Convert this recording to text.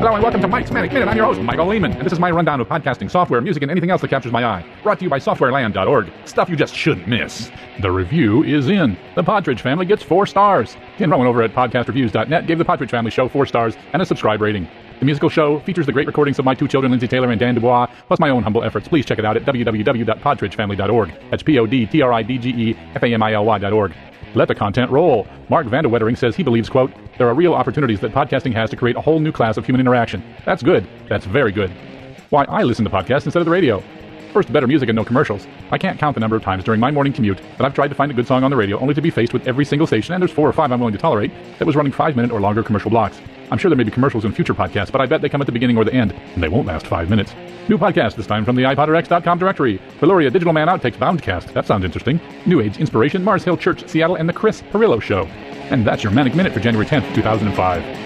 Hello and welcome to Mike's Manic Minute. I'm your host, Michael Lehman, and this is my rundown of podcasting, software, music, and anything else that captures my eye. Brought to you by softwareland.org. Stuff you just shouldn't miss. The review is in. The Partridge Family gets 4 stars. Ken Rowan over at podcastreviews.net gave the Partridge Family show 4 stars and a subscribe rating. The musical show features the great recordings of my 2 children, Lindsay Taylor and Dan Dubois, plus my own humble efforts. Please check it out at www.podridgefamily.org. That's podridgefamily.org. Let the content roll. Mark Vanderwettering says he believes, quote, there are real opportunities that podcasting has to create a whole new class of human interaction. That's good. That's very good. Why, I listen to podcasts instead of the radio. First, better music and no commercials. I can't count the number of times during my morning commute that I've tried to find a good song on the radio only to be faced with every single station, and there's 4 or 5 I'm willing to tolerate, that was running 5-minute or longer commercial blocks. I'm sure there may be commercials in future podcasts, but I bet they come at the beginning or the end, and they won't last 5 minutes. New podcast this time from the iPodderX.com directory. Veloria Digital Man Outtakes Boundcast. That sounds interesting. New Age Inspiration, Mars Hill Church, Seattle, and the Chris Perillo Show. And that's your Manic Minute for January 10th, 2005.